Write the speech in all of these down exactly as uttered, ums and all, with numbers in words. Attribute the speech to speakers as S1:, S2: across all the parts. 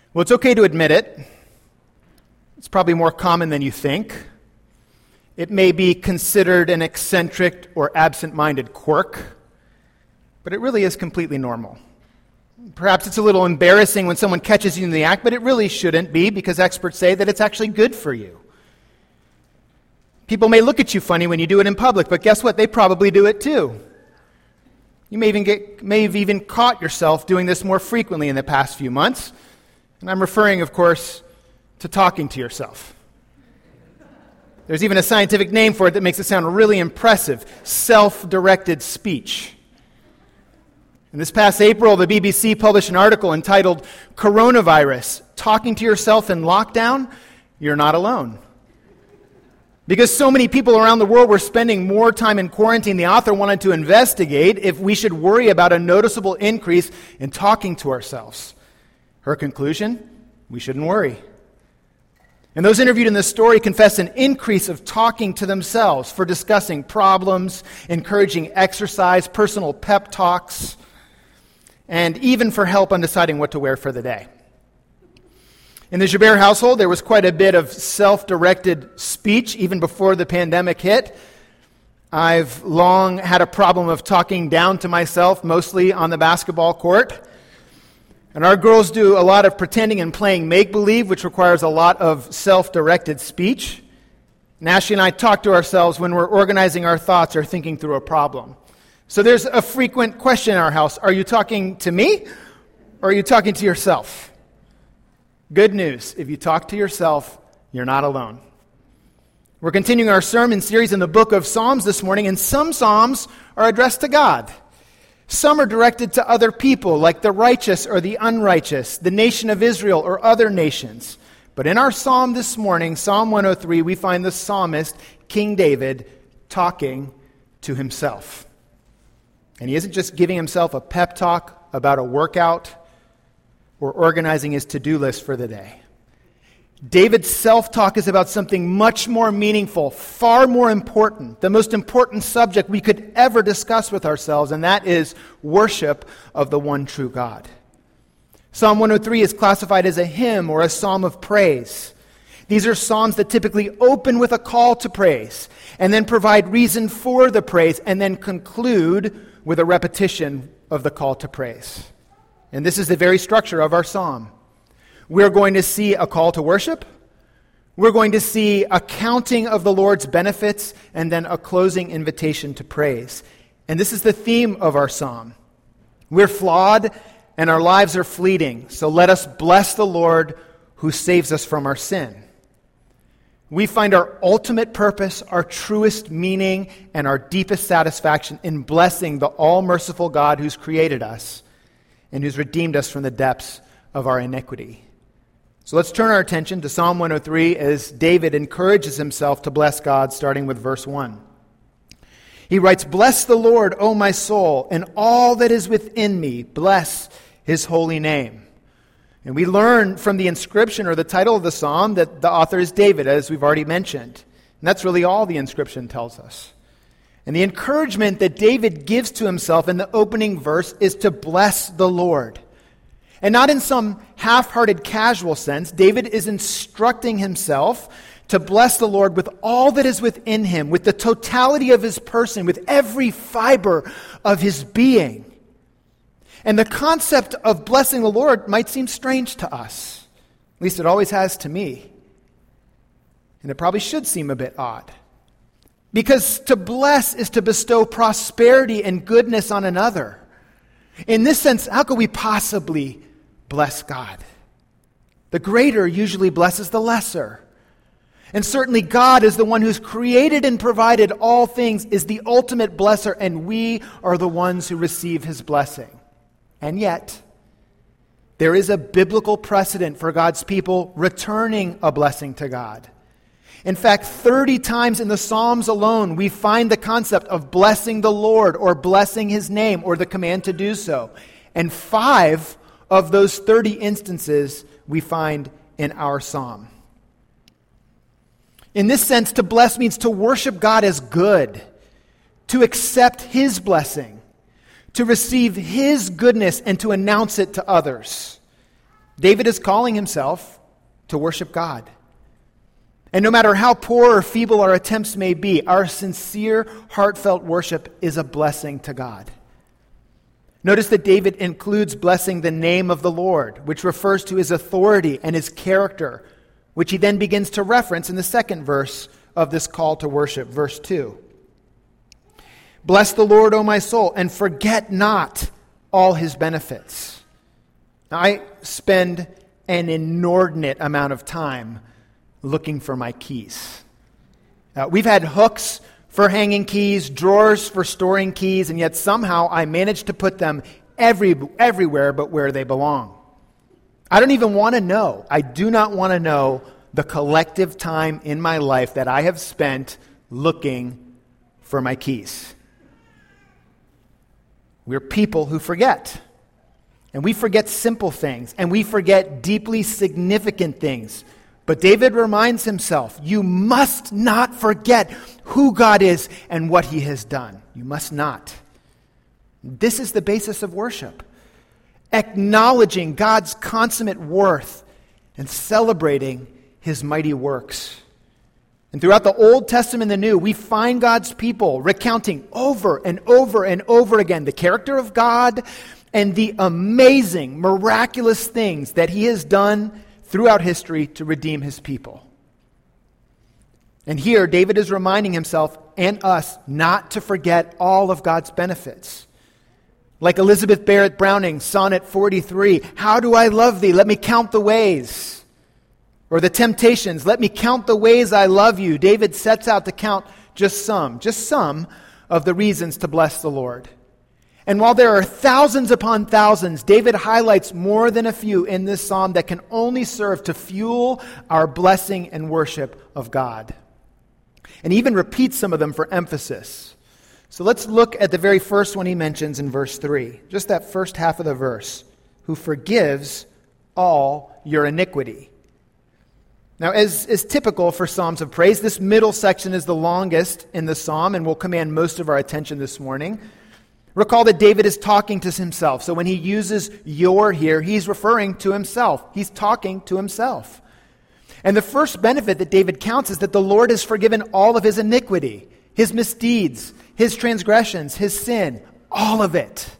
S1: Well, it's okay to admit it. It's probably more common than you think. It may be considered an eccentric or absent-minded quirk, but it really is completely normal. Perhaps it's a little embarrassing when someone catches you in the act, but it really shouldn't be because experts say that it's actually good for you. People may look at you funny when you do it in public, but guess what? They probably do it too. You may even get, may have even caught yourself doing this more frequently in the past few months. And I'm referring, of course, to talking to yourself. There's even a scientific name for it that makes it sound really impressive: self-directed speech. And this past April, the B B C published an article entitled "Coronavirus: Talking to Yourself in Lockdown? You're Not Alone." Because so many people around the world were spending more time in quarantine, the author wanted to investigate if we should worry about a noticeable increase in talking to ourselves. Her conclusion: we shouldn't worry. And those interviewed in this story confess an increase of talking to themselves for discussing problems, encouraging exercise, personal pep talks, and even for help on deciding what to wear for the day. In the Joubert household, there was quite a bit of self-directed speech even before the pandemic hit. I've long had a problem of talking down to myself, mostly on the basketball court. And our girls do a lot of pretending and playing make-believe, which requires a lot of self-directed speech. And Ashley and I talk to ourselves when we're organizing our thoughts or thinking through a problem. So there's a frequent question in our house: are you talking to me or are you talking to yourself? Good news, if you talk to yourself, you're not alone. We're continuing our sermon series in the book of Psalms this morning, and some Psalms are addressed to God. Some are directed to other people, like the righteous or the unrighteous, the nation of Israel or other nations. But in our psalm this morning, Psalm one oh three, we find the psalmist, King David, talking to himself. And he isn't just giving himself a pep talk about a workout or organizing his to-do list for the day. David's self-talk is about something much more meaningful, far more important, the most important subject we could ever discuss with ourselves, and that is worship of the one true God. Psalm one oh three is classified as a hymn or a psalm of praise. These are psalms that typically open with a call to praise, and then provide reason for the praise, and then conclude with a repetition of the call to praise. And this is the very structure of our psalm. We're going to see a call to worship. We're going to see a counting of the Lord's benefits, and then a closing invitation to praise. And this is the theme of our psalm. We're flawed and our lives are fleeting, so let us bless the Lord who saves us from our sin. We find our ultimate purpose, our truest meaning, and our deepest satisfaction in blessing the all-merciful God who's created us and who's redeemed us from the depths of our iniquity. So let's turn our attention to Psalm one oh three as David encourages himself to bless God, starting with verse one. He writes, "Bless the Lord, O my soul, and all that is within me. Bless his holy name." And we learn from the inscription or the title of the psalm that the author is David, as we've already mentioned. And that's really all the inscription tells us. And the encouragement that David gives to himself in the opening verse is to bless the Lord. And not in some half-hearted casual sense. David is instructing himself to bless the Lord with all that is within him, with the totality of his person, with every fiber of his being. And the concept of blessing the Lord might seem strange to us. At least it always has to me. And it probably should seem a bit odd. Because to bless is to bestow prosperity and goodness on another. In this sense, how could we possibly bless God? The greater usually blesses the lesser. And certainly God is the one who's created and provided all things, is the ultimate blesser, and we are the ones who receive his blessing. And yet, there is a biblical precedent for God's people returning a blessing to God. In fact, thirty times in the Psalms alone, we find the concept of blessing the Lord or blessing his name or the command to do so. And five of those thirty instances we find in our psalm. In this sense, to bless means to worship God as good, to accept his blessing, to receive his goodness and to announce it to others. David is calling himself to worship God. And no matter how poor or feeble our attempts may be, our sincere, heartfelt worship is a blessing to God. Notice that David includes blessing the name of the Lord, which refers to his authority and his character, which he then begins to reference in the second verse of this call to worship, verse two. Bless the Lord, O my soul, and forget not all his benefits. Now, I spend an inordinate amount of time looking for my keys. Uh, we've had hooks for hanging keys, drawers for storing keys, and yet somehow I managed to put them every, everywhere but where they belong. I don't even want to know. I do not want to know the collective time in my life that I have spent looking for my keys. We're people who forget. And we forget simple things, and we forget deeply significant things. But David reminds himself, you must not forget who God is and what he has done. You must not. This is the basis of worship. Acknowledging God's consummate worth and celebrating his mighty works. And throughout the Old Testament and the New, we find God's people recounting over and over and over again the character of God and the amazing, miraculous things that he has done throughout history to redeem his people. And here, David is reminding himself and us not to forget all of God's benefits. Like Elizabeth Barrett Browning, Sonnet forty-three, how do I love thee? Let me count the ways. Or the Temptations, let me count the ways I love you. David sets out to count just some, just some of the reasons to bless the Lord. And while there are thousands upon thousands, David highlights more than a few in this psalm that can only serve to fuel our blessing and worship of God. And even repeats some of them for emphasis. So let's look at the very first one he mentions in verse three. Just that first half of the verse. Who forgives all your iniquity. Now, as is typical for Psalms of praise, this middle section is the longest in the psalm and will command most of our attention this morning. Recall that David is talking to himself. So when he uses your here, he's referring to himself. He's talking to himself. And the first benefit that David counts is that the Lord has forgiven all of his iniquity, his misdeeds, his transgressions, his sin, all of it.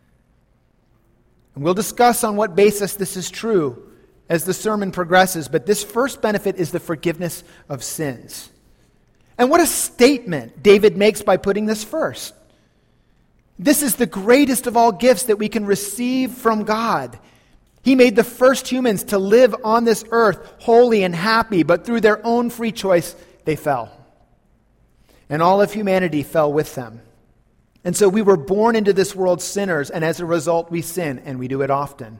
S1: And we'll discuss on what basis this is true as the sermon progresses, but this first benefit is the forgiveness of sins. And what a statement David makes by putting this first. This is the greatest of all gifts that we can receive from God. He made the first humans to live on this earth holy and happy, but through their own free choice, they fell. And all of humanity fell with them. And so we were born into this world sinners, and as a result, we sin, and we do it often.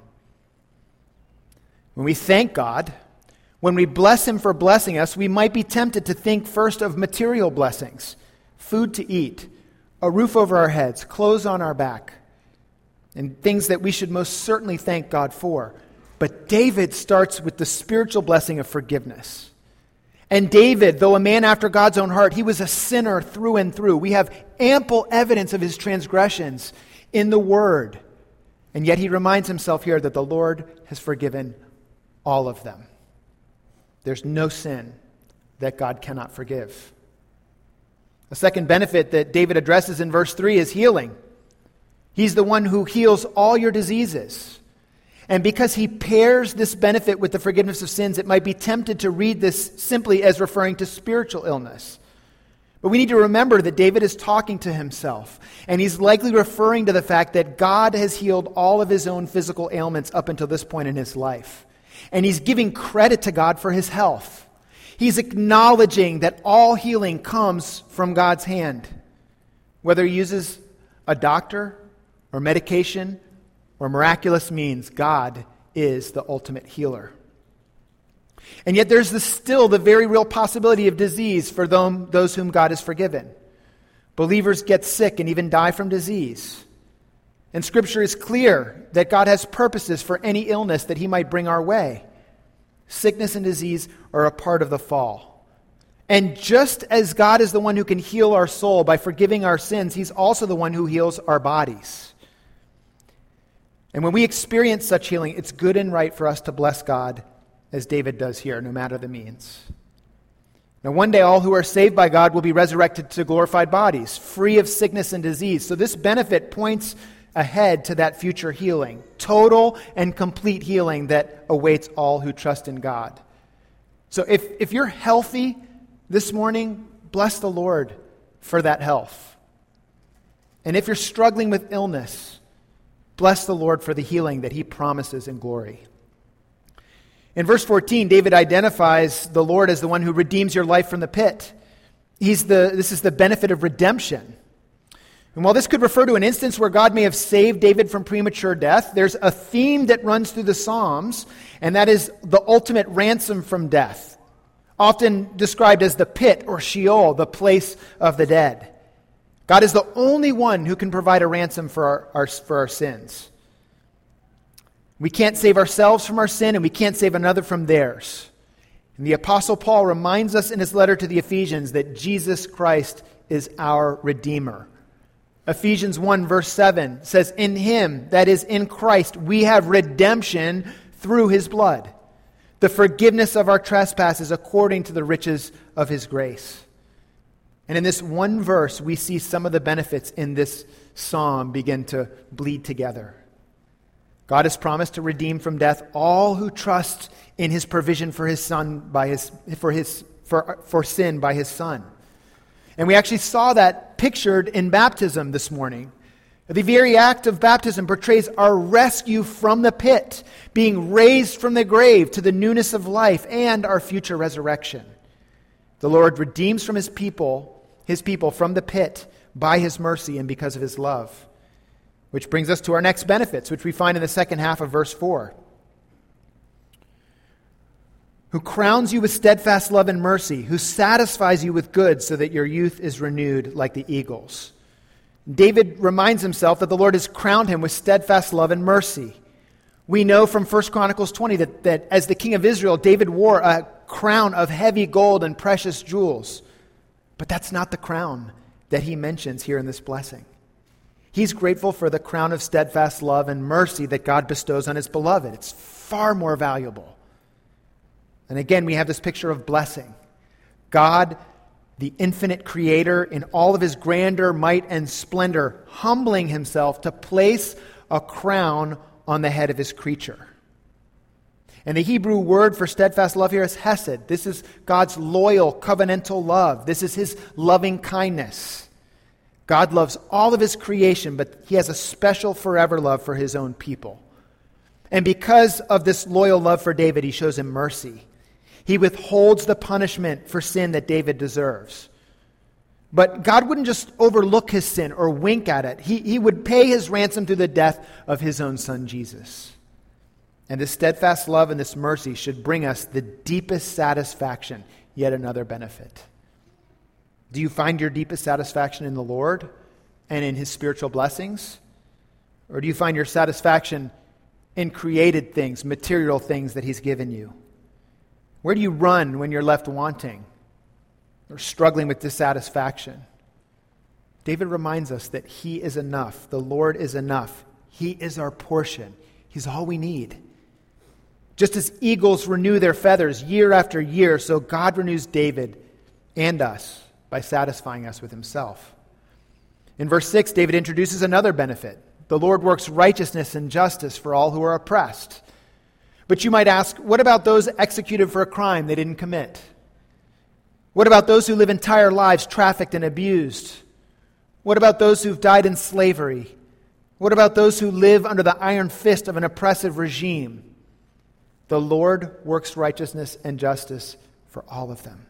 S1: When we thank God, when we bless him for blessing us, we might be tempted to think first of material blessings, food to eat, a roof over our heads, clothes on our back, and things that we should most certainly thank God for. But David starts with the spiritual blessing of forgiveness. And David, though a man after God's own heart, he was a sinner through and through. We have ample evidence of his transgressions in the Word. And yet he reminds himself here that the Lord has forgiven all of them. There's no sin that God cannot forgive. A second benefit that David addresses in verse three is healing. He's the one who heals all your diseases. And because he pairs this benefit with the forgiveness of sins, it might be tempted to read this simply as referring to spiritual illness. But we need to remember that David is talking to himself, and he's likely referring to the fact that God has healed all of his own physical ailments up until this point in his life. And he's giving credit to God for his health. He's acknowledging that all healing comes from God's hand. Whether he uses a doctor or medication or miraculous means, God is the ultimate healer. And yet there's the, still the very real possibility of disease for them, those whom God has forgiven. Believers get sick and even die from disease. And Scripture is clear that God has purposes for any illness that he might bring our way. Sickness and disease are a part of the fall. And just as God is the one who can heal our soul by forgiving our sins, he's also the one who heals our bodies. And when we experience such healing, it's good and right for us to bless God as David does here, no matter the means. Now, one day all who are saved by God will be resurrected to glorified bodies, free of sickness and disease. So this benefit points ahead to that future healing, total and complete healing that awaits all who trust in God. So if, if you're healthy this morning, bless the Lord for that health. And if you're struggling with illness, bless the Lord for the healing that he promises in glory. In verse fourteen, David identifies the Lord as the one who redeems your life from the pit. He's the, this is the benefit of redemption. And while this could refer to an instance where God may have saved David from premature death, there's a theme that runs through the Psalms, and that is the ultimate ransom from death, often described as the pit or Sheol, the place of the dead. God is the only one who can provide a ransom for our, our, for our sins. We can't save ourselves from our sin, and we can't save another from theirs. And the Apostle Paul reminds us in his letter to the Ephesians that Jesus Christ is our Redeemer. Ephesians one verse seven says, "In him," that is in Christ, "we have redemption through his blood, the forgiveness of our trespasses according to the riches of his grace." And in this one verse, we see some of the benefits in this psalm begin to bleed together. God has promised to redeem from death all who trust in his provision for his son by his for his for, for sin by his son. And we actually saw that pictured in baptism this morning. The very act of baptism portrays our rescue from the pit, being raised from the grave to the newness of life and our future resurrection. The Lord redeems from his people, his people from the pit by his mercy and because of his love. Which brings us to our next benefits, which we find in the second half of verse four. Who crowns you with steadfast love and mercy, who satisfies you with good so that your youth is renewed like the eagles. David reminds himself that the Lord has crowned him with steadfast love and mercy. We know from First Chronicles twenty that, that as the king of Israel, David wore a crown of heavy gold and precious jewels. But that's not the crown that he mentions here in this blessing. He's grateful for the crown of steadfast love and mercy that God bestows on his beloved. It's far more valuable. And again, we have this picture of blessing. God, the infinite creator, in all of his grandeur, might, and splendor, humbling himself to place a crown on the head of his creature. And the Hebrew word for steadfast love here is hesed. This is God's loyal, covenantal love. This is his loving kindness. God loves all of his creation, but he has a special forever love for his own people. And because of this loyal love for David, he shows him mercy. He withholds the punishment for sin that David deserves. But God wouldn't just overlook his sin or wink at it. He, he would pay his ransom through the death of his own son, Jesus. And this steadfast love and this mercy should bring us the deepest satisfaction, yet another benefit. Do you find your deepest satisfaction in the Lord and in his spiritual blessings? Or do you find your satisfaction in created things, material things that he's given you? Where do you run when you're left wanting or struggling with dissatisfaction? David reminds us that he is enough. The Lord is enough. He is our portion. He's all we need. Just as eagles renew their feathers year after year, so God renews David and us by satisfying us with himself. In verse six, David introduces another benefit. The Lord works righteousness and justice for all who are oppressed. But you might ask, what about those executed for a crime they didn't commit? What about those who live entire lives trafficked and abused? What about those who've died in slavery? What about those who live under the iron fist of an oppressive regime? The Lord works righteousness and justice for all of them.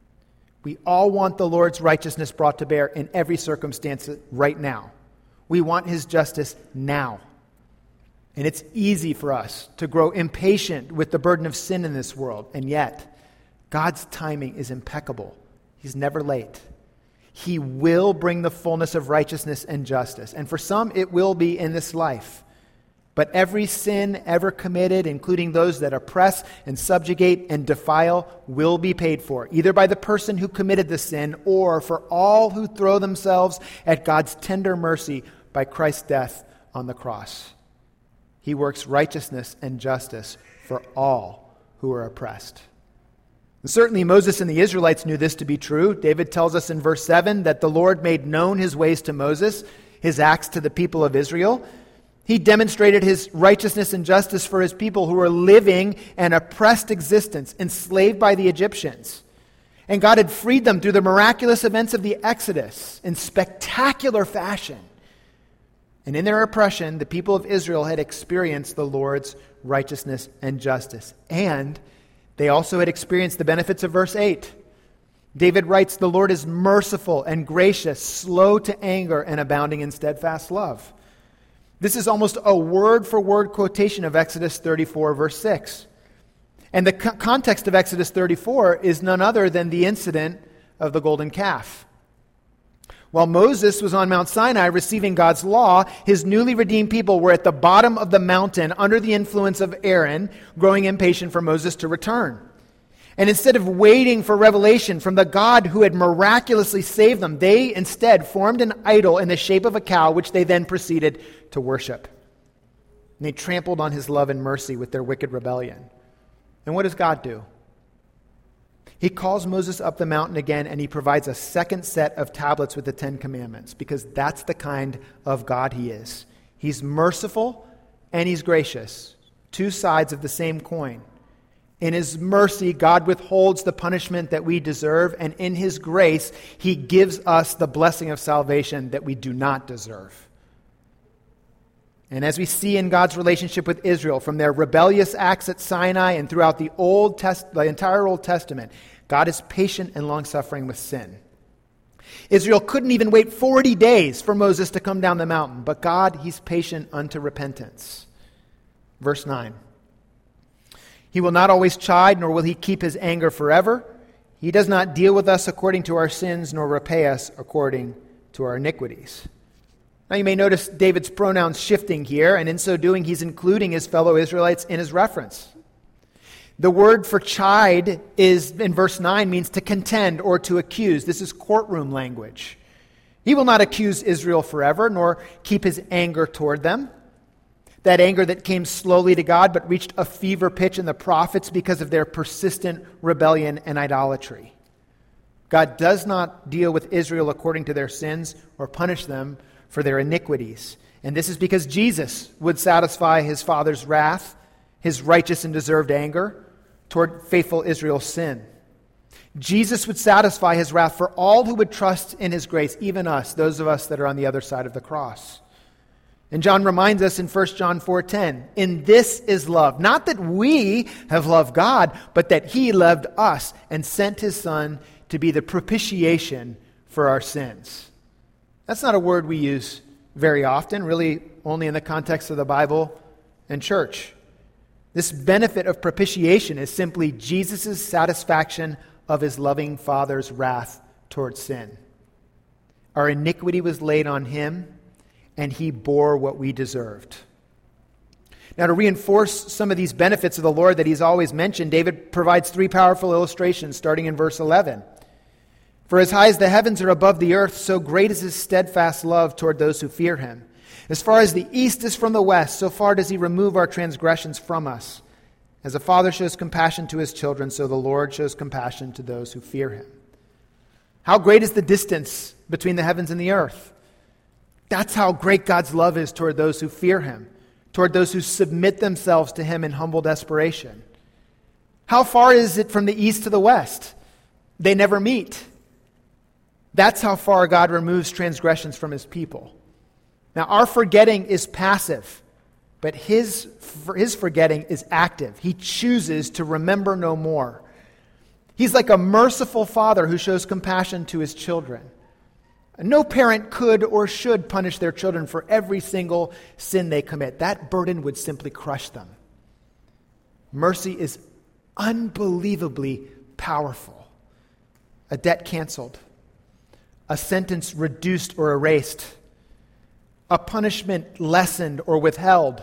S1: We all want the Lord's righteousness brought to bear in every circumstance right now. We want his justice now. And it's easy for us to grow impatient with the burden of sin in this world. And yet, God's timing is impeccable. He's never late. He will bring the fullness of righteousness and justice. And for some, it will be in this life. But every sin ever committed, including those that oppress and subjugate and defile, will be paid for, either by the person who committed the sin or for all who throw themselves at God's tender mercy by Christ's death on the cross. he works righteousness and justice for all who are oppressed. And certainly Moses and the Israelites knew this to be true. David tells us in verse seven that the Lord made known his ways to Moses, his acts to the people of Israel. He demonstrated his righteousness and justice for his people who were living an oppressed existence, enslaved by the Egyptians. And God had freed them through the miraculous events of the Exodus in spectacular fashion. And in their oppression, the people of Israel had experienced the Lord's righteousness and justice. And they also had experienced the benefits of verse eight. David writes, "The Lord is merciful and gracious, slow to anger, and abounding in steadfast love." This is almost a word-for-word quotation of Exodus thirty-four, verse six. And the co- context of Exodus thirty-four is none other than the incident of the golden calf. While Moses was on Mount Sinai receiving God's law, his newly redeemed people were at the bottom of the mountain under the influence of Aaron, growing impatient for Moses to return. And instead of waiting for revelation from the God who had miraculously saved them, they instead formed an idol in the shape of a cow, which they then proceeded to worship. And they trampled on his love and mercy with their wicked rebellion. And what does God do? He calls Moses up the mountain again, and he provides a second set of tablets with the Ten Commandments, because that's the kind of God he is. He's merciful and he's gracious, two sides of the same coin. In his mercy, God withholds the punishment that we deserve, and in his grace, he gives us the blessing of salvation that we do not deserve. And as we see in God's relationship with Israel, from their rebellious acts at Sinai and throughout the Old Test, the entire Old Testament, God is patient and long-suffering with sin. Israel couldn't even wait forty days for Moses to come down the mountain, but God, he's patient unto repentance. Verse nine. He will not always chide, nor will he keep his anger forever. He does not deal with us according to our sins, nor repay us according to our iniquities. Now you may notice David's pronouns shifting here, and in so doing he's including his fellow Israelites in his reference. The word for chide is, in verse nine, means to contend or to accuse. This is courtroom language. He will not accuse Israel forever, nor keep his anger toward them. That anger that came slowly to God but reached a fever pitch in the prophets because of their persistent rebellion and idolatry. God does not deal with Israel according to their sins or punish them for their iniquities. And this is because Jesus would satisfy his Father's wrath, his righteous and deserved anger toward faithful Israel's sin. Jesus would satisfy his wrath for all who would trust in his grace, even us, those of us that are on the other side of the cross. And John reminds us in First John four ten, "In this is love, not that we have loved God, but that he loved us and sent his Son to be the propitiation for our sins." That's not a word we use very often, really only in the context of the Bible and church. This benefit of propitiation is simply Jesus' satisfaction of his loving Father's wrath towards sin. Our iniquity was laid on him, and he bore what we deserved. Now, to reinforce some of these benefits of the Lord that he's always mentioned, David provides three powerful illustrations starting in verse eleven. "For as high as the heavens are above the earth, so great is his steadfast love toward those who fear him. As far as the east is from the west, so far does he remove our transgressions from us. As a father shows compassion to his children, so the Lord shows compassion to those who fear him." How great is the distance between the heavens and the earth? That's how great God's love is toward those who fear him, toward those who submit themselves to him in humble desperation. How far is it from the east to the west? They never meet. That's how far God removes transgressions from his people. Now, our forgetting is passive, but his, his forgetting is active. He chooses to remember no more. He's like a merciful father who shows compassion to his children. No parent could or should punish their children for every single sin they commit. That burden would simply crush them. Mercy is unbelievably powerful. A debt canceled, a sentence reduced or erased, a punishment lessened or withheld,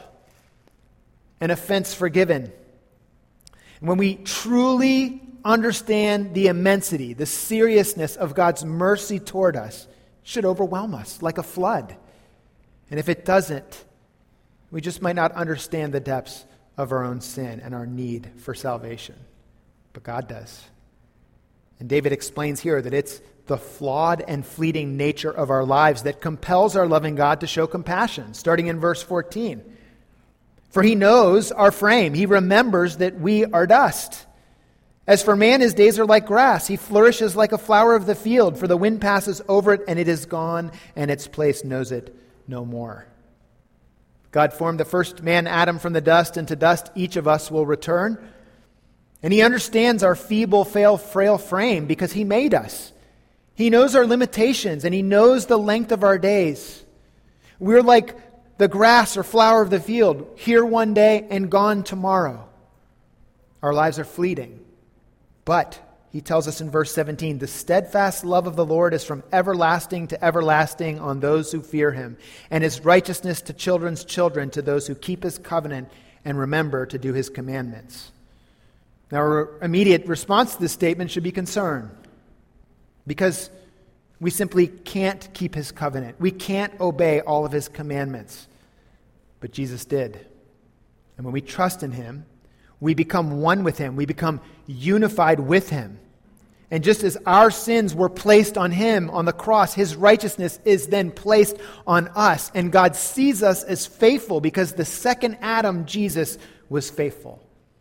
S1: an offense forgiven. And when we truly understand the immensity, the seriousness of God's mercy toward us, should overwhelm us like a flood. And if it doesn't, We just might not understand the depths of our own sin and our need for salvation. But God does. And David explains here that it's the flawed and fleeting nature of our lives that compels our loving God to show compassion, starting in verse fourteen. For he knows our frame. He remembers that we are dust. As for man, his days are like grass. He flourishes like a flower of the field, for the wind passes over it and it is gone, and its place knows it no more. God formed the first man, Adam, from the dust, and to dust each of us will return. And he understands our feeble, frail, frail frame because he made us. He knows our limitations, and he knows the length of our days. We're like the grass or flower of the field, here one day and gone tomorrow. Our lives are fleeting. But, he tells us in verse seventeen, the steadfast love of the Lord is from everlasting to everlasting on those who fear him, and his righteousness to children's children, to those who keep his covenant and remember to do his commandments. Now, our immediate response to this statement should be concern, because we simply can't keep his covenant. We can't obey all of his commandments. But Jesus did. And when we trust in him, we become one with him. We become unified with him. And just as our sins were placed on him on the cross, his righteousness is then placed on us. And God sees us as faithful because the second Adam, Jesus, was faithful.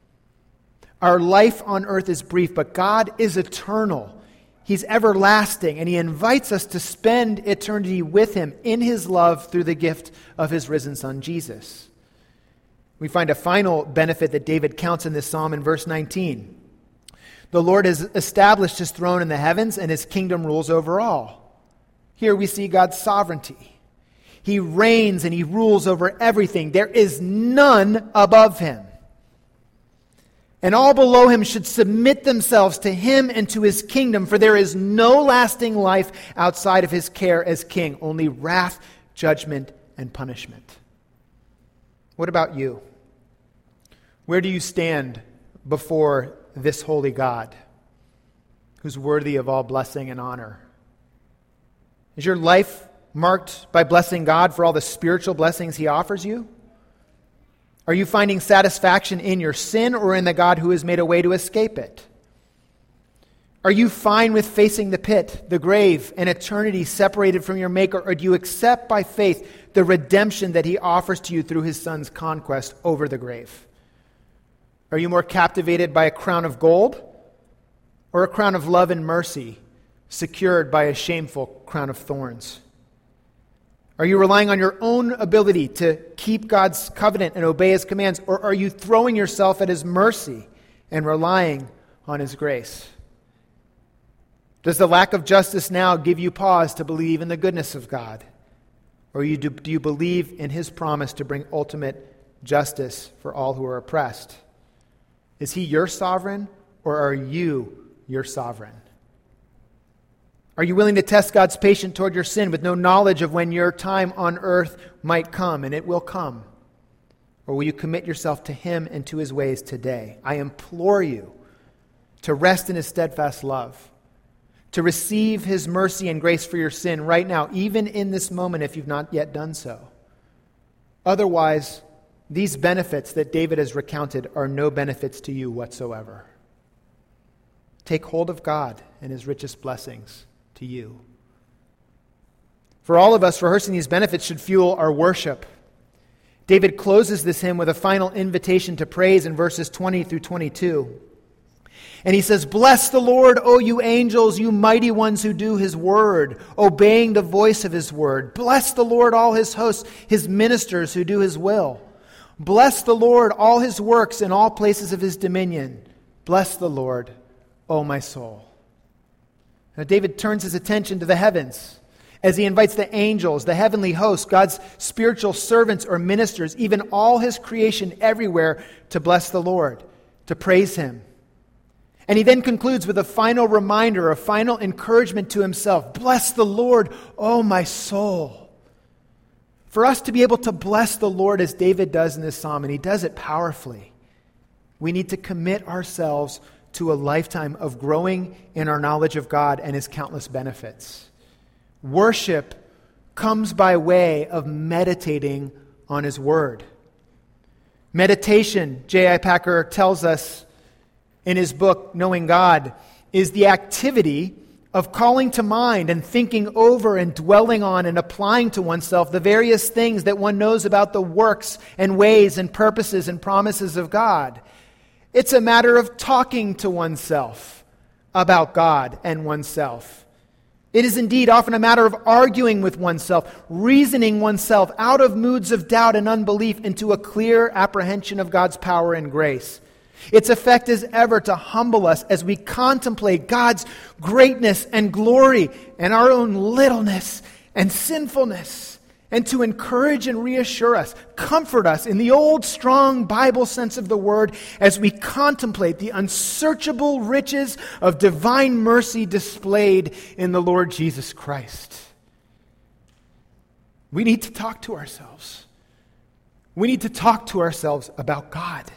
S1: Our life on earth is brief, but God is eternal. He's everlasting, and he invites us to spend eternity with him in his love through the gift of his risen Son, Jesus. We find a final benefit that David counts in this psalm in verse nineteen. The Lord has established his throne in the heavens, and his kingdom rules over all. Here we see God's sovereignty. He reigns and he rules over everything. There is none above him. And all below him should submit themselves to him and to his kingdom, for there is no lasting life outside of his care as king, only wrath, judgment, and punishment. What about you? Where do you stand before this holy God, who's worthy of all blessing and honor? Is your life marked by blessing God for all the spiritual blessings he offers you? Are you finding satisfaction in your sin or in the God who has made a way to escape it? Are you fine with facing the pit, the grave, and eternity separated from your Maker, or do you accept by faith the redemption that he offers to you through his Son's conquest over the grave? Are you more captivated by a crown of gold or a crown of love and mercy secured by a shameful crown of thorns? Are you relying on your own ability to keep God's covenant and obey his commands, or are you throwing yourself at his mercy and relying on his grace? Does the lack of justice now give you pause to believe in the goodness of God? Or you do, do you believe in his promise to bring ultimate justice for all who are oppressed? Is he your sovereign, or are you your sovereign? Are you willing to test God's patience toward your sin with no knowledge of when your time on earth might come, and it will come? Or will you commit yourself to him and to his ways today? I implore you to rest in his steadfast love, to receive his mercy and grace for your sin right now, even in this moment if you've not yet done so. Otherwise, these benefits that David has recounted are no benefits to you whatsoever. Take hold of God and his richest blessings to you. For all of us, rehearsing these benefits should fuel our worship. David closes this hymn with a final invitation to praise in verses twenty through twenty-two. And he says, "Bless the Lord, O you angels, you mighty ones who do his word, obeying the voice of his word. Bless the Lord, all his hosts, his ministers who do his will. Bless the Lord, all his works in all places of his dominion. Bless the Lord, O my soul." Now David turns his attention to the heavens as he invites the angels, the heavenly hosts, God's spiritual servants or ministers, even all his creation everywhere, to bless the Lord, to praise him. And he then concludes with a final reminder, a final encouragement to himself. Bless the Lord, O my soul. For us to be able to bless the Lord as David does in this psalm, and he does it powerfully, we need to commit ourselves to a lifetime of growing in our knowledge of God and his countless benefits. Worship comes by way of meditating on his word. Meditation, J I. Packer tells us in his book, Knowing God, is the activity of calling to mind and thinking over and dwelling on and applying to oneself the various things that one knows about the works and ways and purposes and promises of God. It's a matter of talking to oneself about God and oneself. It is indeed often a matter of arguing with oneself, reasoning oneself out of moods of doubt and unbelief into a clear apprehension of God's power and grace. Its effect is ever to humble us as we contemplate God's greatness and glory and our own littleness and sinfulness, and to encourage and reassure us, comfort us in the old strong Bible sense of the word as we contemplate the unsearchable riches of divine mercy displayed in the Lord Jesus Christ. We need to talk to ourselves. We need to talk to ourselves about God.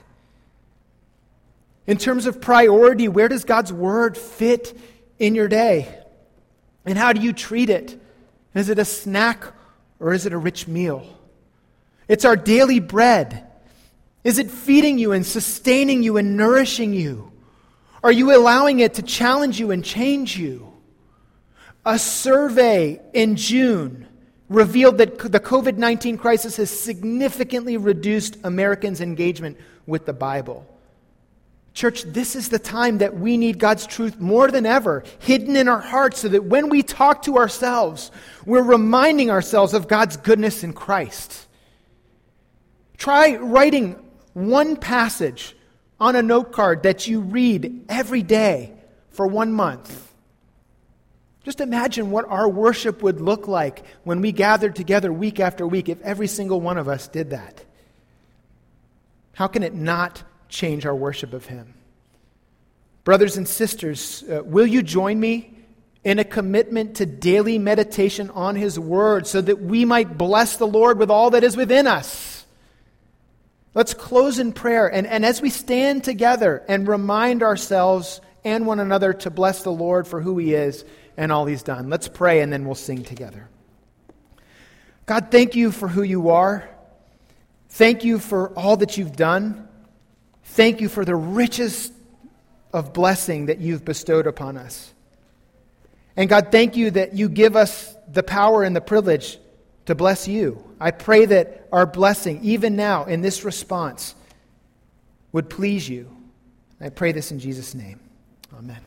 S1: In terms of priority, where does God's word fit in your day? And how do you treat it? Is it a snack or is it a rich meal? It's our daily bread. Is it feeding you and sustaining you and nourishing you? Are you allowing it to challenge you and change you? A survey in June revealed that the covid nineteen crisis has significantly reduced Americans' engagement with the Bible. Church, this is the time that we need God's truth more than ever, hidden in our hearts, so that when we talk to ourselves, we're reminding ourselves of God's goodness in Christ. Try writing one passage on a note card that you read every day for one month. Just imagine what our worship would look like when we gathered together week after week if every single one of us did that. How can it not change our worship of Him? Brothers and sisters, uh, will you join me in a commitment to daily meditation on His Word so that we might bless the Lord with all that is within us? Let's close in prayer, and, and as we stand together and remind ourselves and one another to bless the Lord for who He is and all He's done. Let's pray and then we'll sing together. God, thank you for who you are. Thank you for all that you've done. Thank you for the riches of blessing that you've bestowed upon us. And God, thank you that you give us the power and the privilege to bless you. I pray that our blessing, even now in this response, would please you. I pray this in Jesus' name. Amen.